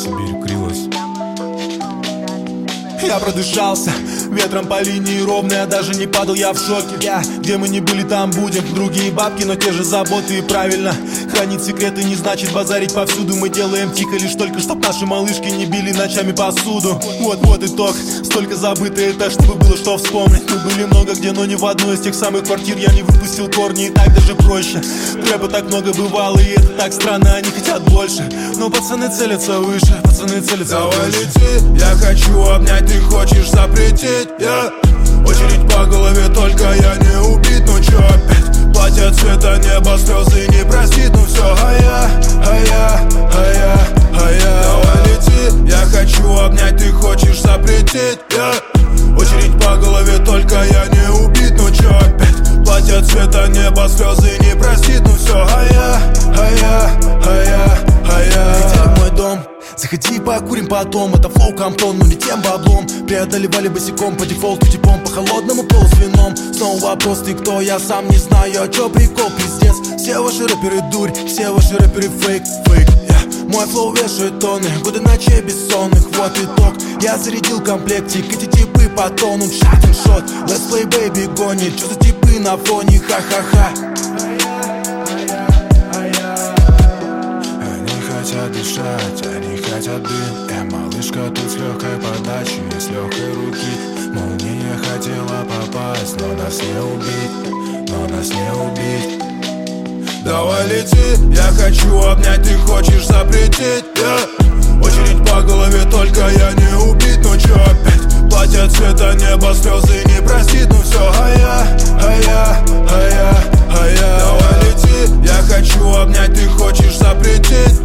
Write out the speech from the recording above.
Сибирь укрылась. Я продышался, ветром по линии ровной, я даже не падал, я в шоке. Где мы не были, там будем. Другие бабки, но те же заботы, и правильно. Хранить секреты не значит базарить повсюду. Мы делаем тихо лишь только, чтоб наши малышки не били ночами посуду. Вот итог, столько забыто это, чтобы было что вспомнить. Мы были много где, но ни в одной из тех самых квартир я не выпустил корни, и так даже проще. Трэпа так много бывало, и это так странно, они хотят больше. Но пацаны целятся выше, пацаны целятся выше. Давай лети, я хочу обнять, ты хочешь запретить, Очередь по голове, только я не убит, ну чё опять? Платье цвета неба, слезы не простит, ну всё, Давай лети, я хочу обнять, ты хочешь запретить, Очередь по голове, только я не убит, ну чё опять? Платье цвета неба, слезы не простит, ну всё, Хотели в мой дом, заходи покурим потом. Это флоу Камптон, но не тем баблом. Преодолевали босиком по дефолту типом, по холодному полу с вином. Снова вопрос, ты кто, я сам не знаю. А чё прикол, пиздец? Все ваши рэперы дурь, все ваши рэперы фейк. Мой флоу вешает тонны, годы ночей бессонных, вот итог. Я зарядил комплектик, эти типы потонут. Шот, let's play baby гонит. Чё за типы на фоне, ха-ха-ха. Хотят дышать, они хотят дым. Малышка тут с легкой подачей, с легкой руки. Молния хотела попасть, но нас не убить, но нас не убить. Давай лети, я хочу обнять, ты хочешь запретить, Очередь по голове, только я не убит, ну чё опять? Платье цвета неба, слезы не простит, ну всё, Давай лети, я хочу обнять, ты хочешь запретить,